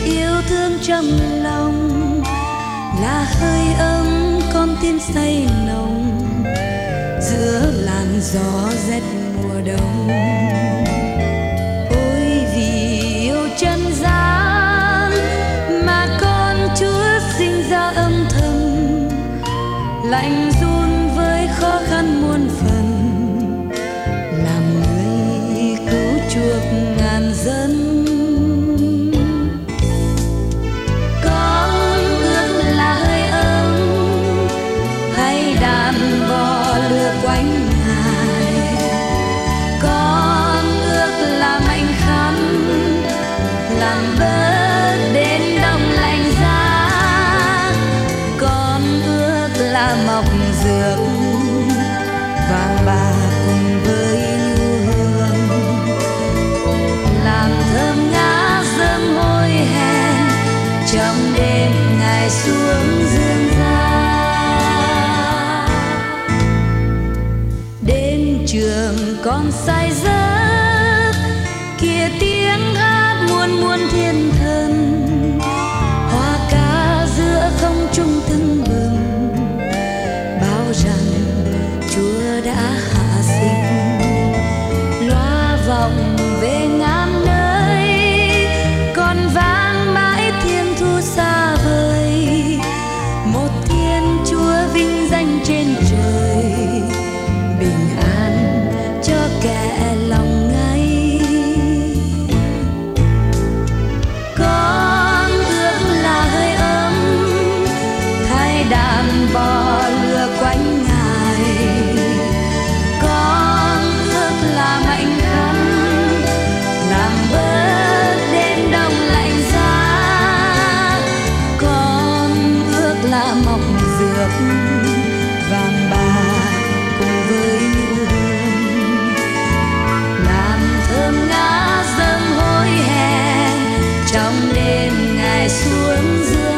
yêu thương trong lòng là hơi ấm con tim say nồng giữa làn gió rét mùa đông. Ôi vì yêu chân gian mà con Chúa sinh ra âm thầm, lạnh run với khó khăn muôn phần, làm người cứu chuộc ngàn dân. Con ước là hơi ấm hay đàn bò lừa quanh Ngài, con ước là mạnh khăn làm bớt đến đông lạnh giá, con ước là mọc dược vàng bạc cùng với nhu hương, làm thơm ngát rơm hôi hèn trong đêm Ngài xuống dương gian. Đến trường con say giấc kia tiếng hát muôn muôn thiên thần, hoa ca giữa không trung tưng bừng báo rằng Chúa đã hạ sinh. Loa vọng về ngàn nơi còn vang mãi thiên thu xa vời, một Thiên Chúa vinh danh trên trời, bình an cho kẻ lòng ngay. Con ước là hơi ấm thay đàn bò lừa quanh Ngài, con ước là mạnh khăn làm bớt đêm đông lạnh giá, con ước là mọc dược vàng bạc cùng với nhu hương, làm thơm ngát rơm hôi hèn trong đêm Ngài xuống dương